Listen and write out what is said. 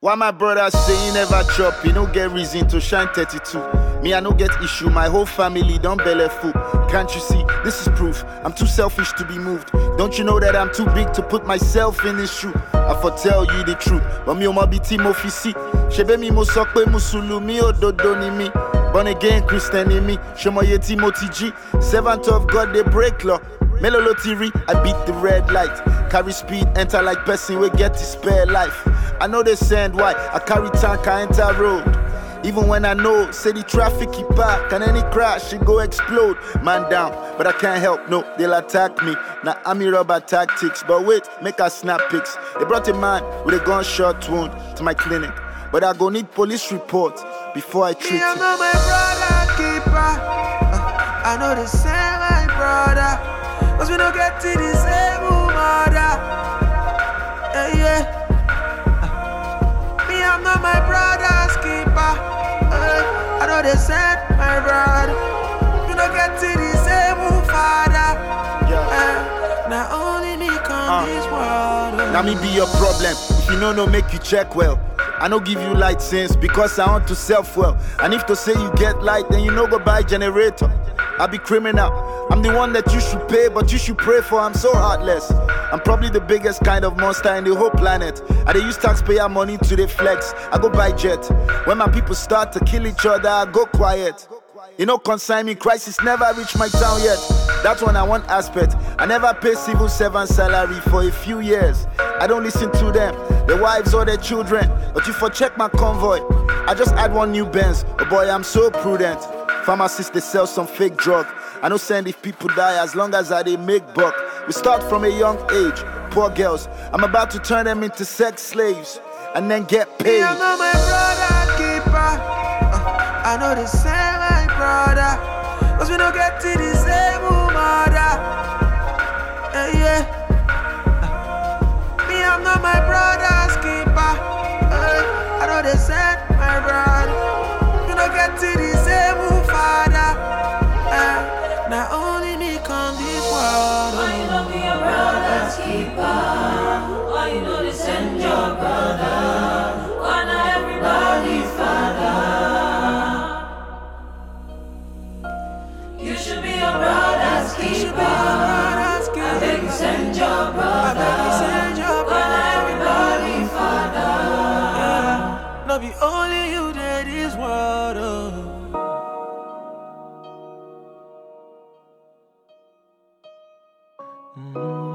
Why my brother say he never chop, he no get reason to shine 32. Me, I no get issue, my whole family don't belly full. Can't you see, this is proof, I'm too selfish to be moved. Don't you know that I'm too big to put myself in this shoe? I foretell you the truth, but me o ma biti mo fisi. Shebe mi mo sokpe musulumi ododo ni mi. Born again Christian in me, Shemoye Timothy G. Servant of God, they break law. Melolotiri, I beat the red light. Carry speed, enter like person we get to spare life. I know they send why, I carry tank, I enter road. Even when I know, say the traffic keep back, and any crash, it go explode. Man down, but I can't help, no, they'll attack me. Now I'm in rubber tactics, but wait, make a snap pics. They brought a man with a gunshot wound to my clinic, but I go need police report before I treat him. I know my brother keeper, I know they say my brother. Cause we don't get to the same mother. Yeah. Me, I'm not my brother's keeper. I know they said my brother. We don't get to the same father. Now only me come this world. Now me be your problem. If you know, make you check well. I no give you light sense because I want to self-well. And if to say you get light, then you no go buy generator. I be criminal. I'm the one that you should pay, but you should pray for. I'm so heartless. I'm probably the biggest kind of monster in the whole planet. I dey use taxpayer money to the flex. I go buy jet. When my people start to kill each other, I go quiet. You know, consign me, crisis never reached my town yet. That's one I want aspect. I never pay civil servant salary for a few years. I don't listen to them, their wives or their children. But you for check my convoy, I just add one new Benz. Oh boy, I'm so prudent. Pharmacists, they sell some fake drug. I no send if people die as long as I they make buck. We start from a young age, poor girls. I'm about to turn them into sex slaves and then get paid. I know my brother keeper. I know they say my brother. Cause we don't get to the same mother. Yeah. Me, I'm not my brother's keeper. I know they said my brother. We don't get to the same father. Now only me come this world. Why you don't be your brother's keeper? Why you don't send your brother? Why not everybody's father? You should be your brother's keeper. I beg you send your brother. Why not everybody's father? No be only you that is world. Oh.